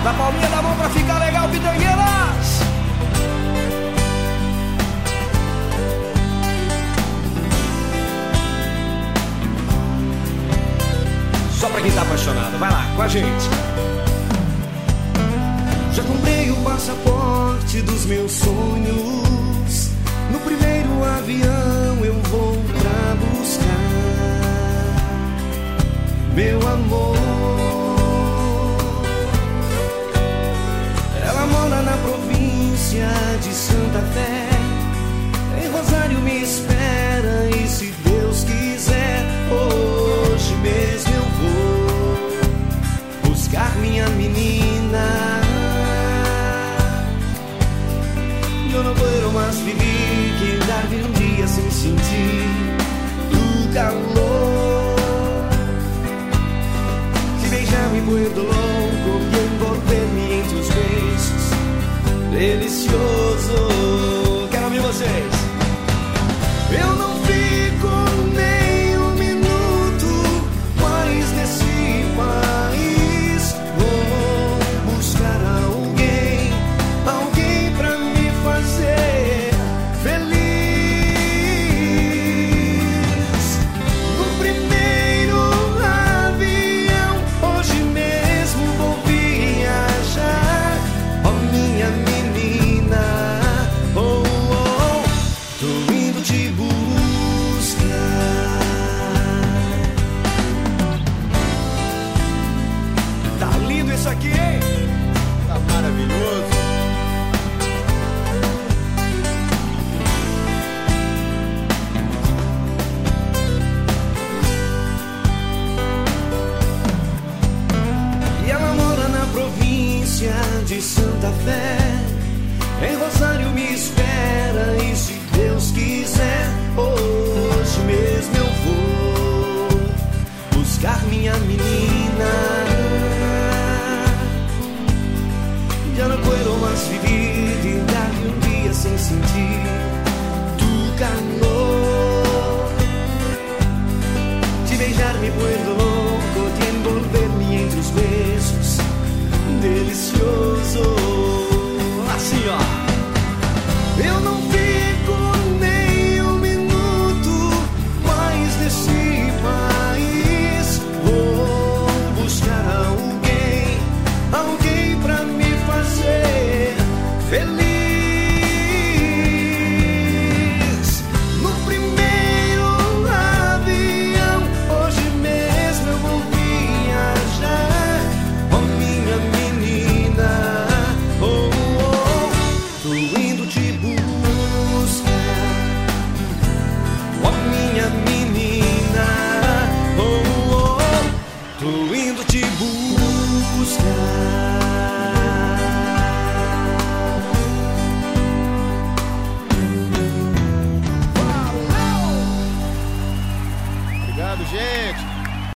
Da palminha da mão pra ficar legal, Pitangueiras. Só pra quem tá apaixonado, vai lá, com a gente. Já comprei o passaporte dos meus sonhos. No primeiro avião eu vou pra buscar meu amor. Ela mora na província de Santa Fé. Em Rosário me espera e se Deus quiser, hoje mesmo eu vou buscar minha menina. Eu não puedo más vivir, quedar um dia sem sentir o calor. Se beijar-me puedo louco e envolver-me entre os beijos. Delicioso. Quero ouvir vocês. Eu não fico nem um minuto mais nesse país. Vou buscar alguém pra me fazer feliz. No primeiro avião, hoje mesmo vou viajar. Oh, minha menina, oh, oh, tô indo te buscar. Tá lindo isso aqui, hein? Tá maravilhoso. E ela mora na província de Santa Fé.